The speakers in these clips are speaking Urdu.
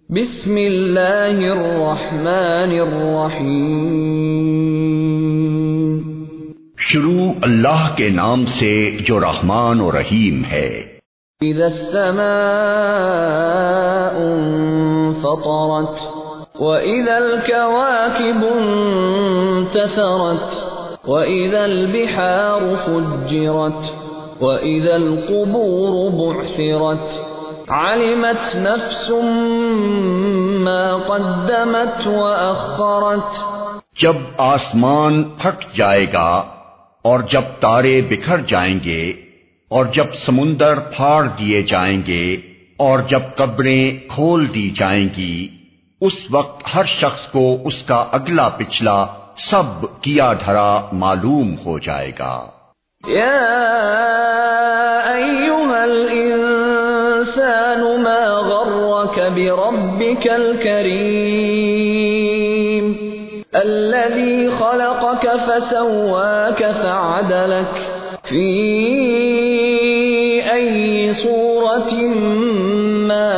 بسم اللہ الرحمن الرحیم، شروع اللہ کے نام سے جو رحمان و رحیم ہے۔ اذا السماء انفطرت واذا الكواكب انتثرت واذا البحار فجرت واذا القبور بعثرت علمت نفس ما قدمت وأخرت۔ جب آسمان پھٹ جائے گا اور جب تارے بکھر جائیں گے اور جب سمندر پھاڑ دیے جائیں گے اور جب قبریں کھول دی جائیں گی، اس وقت ہر شخص کو اس کا اگلا پچھلا سب کیا دھرا معلوم ہو جائے گا۔ یا ایھا الانسان ما غرک بربک الکریم الذی خلقک فسواک فعدلک فی ای صورت ما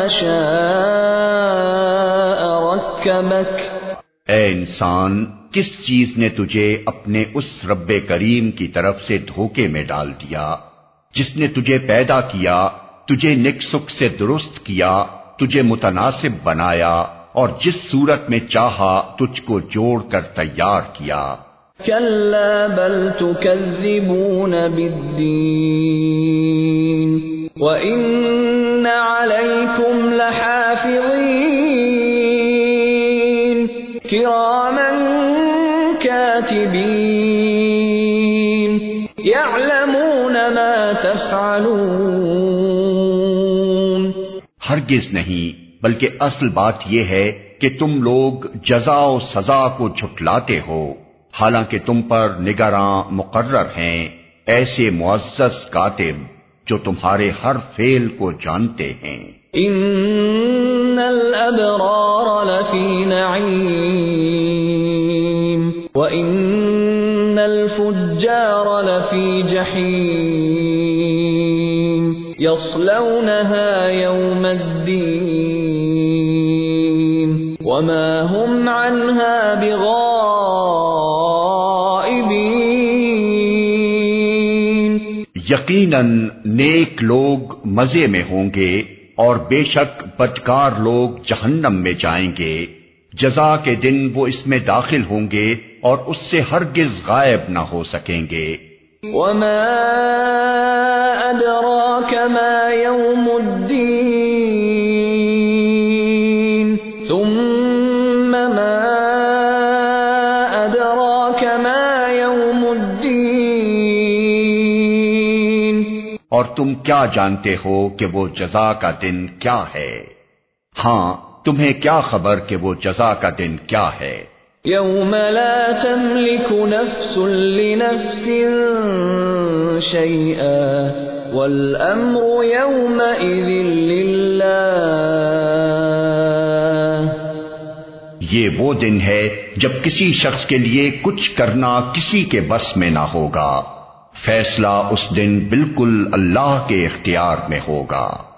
شاء رکبک۔ اے انسان، کس چیز نے تجھے اپنے اس رب کریم کی طرف سے دھوکے میں ڈال دیا جس نے تجھے پیدا کیا، تجھے نیک سکھ سے درست کیا، تجھے متناسب بنایا اور جس صورت میں چاہا تجھ کو جوڑ کر تیار کیا۔ کلا بل تکذبون بالدین وإن علیکم لحافظین کراما کاتبین یعلمون ما تفعلون۔ ہرگز نہیں، بلکہ اصل بات یہ ہے کہ تم لوگ جزا و سزا کو جھٹلاتے ہو، حالانکہ تم پر نگراں مقرر ہیں ایسے معزز کاتب جو تمہارے ہر فعل کو جانتے ہیں۔ ان الابرار لفی نعیم وان الفجار لفی جحیم یصلونها یوم الدین وما هم عنها بغائبین۔ یقیناً نیک لوگ مزے میں ہوں گے اور بے شک بدکار لوگ جہنم میں جائیں گے۔ جزا کے دن وہ اس میں داخل ہوں گے اور اس سے ہرگز غائب نہ ہو سکیں گے۔ وما ادراک ما یوم الدین ثم ما ادراک ما یوم الدین۔ اور تم کیا جانتے ہو کہ وہ جزا کا دن کیا ہے؟ ہاں، تمہیں کیا خبر کہ وہ جزا کا دن کیا ہے؟ یوم لا تملک نفس لنفس شیئا والامر یومئذ للہ۔ یہ وہ دن ہے جب کسی شخص کے لیے کچھ کرنا کسی کے بس میں نہ ہوگا، فیصلہ اس دن بالکل اللہ کے اختیار میں ہوگا۔